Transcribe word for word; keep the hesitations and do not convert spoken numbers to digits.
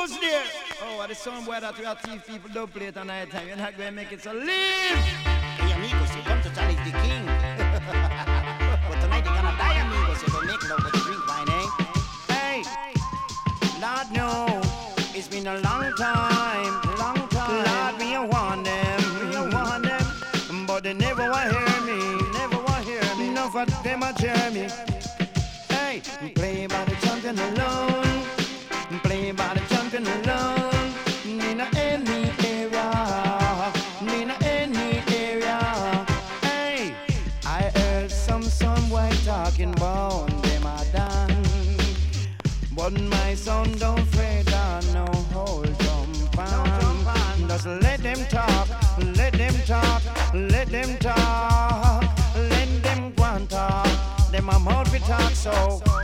who's there? Oh, what the song boy that we are thief people don't play it at night time. You're not going to make it, so leave. Hey amigos, you come to challenge the king. But tonight you're gonna die, amigos. You don't make love but you drink wine, eh? Hey, Lord, no, it's been a long time, long time. Lord, me I want them, me I want them, but they never want hear me, never want hear me. Enough of them a cheer me. Hey, play by the champion alone, play by the champion alone. In any area, in any area. Hey, I heard some some white talking about them a done. But my son don't fret on no hold jump on. Just let them talk, let them talk, let them talk, let them go and talk. Them a mouth we talk so.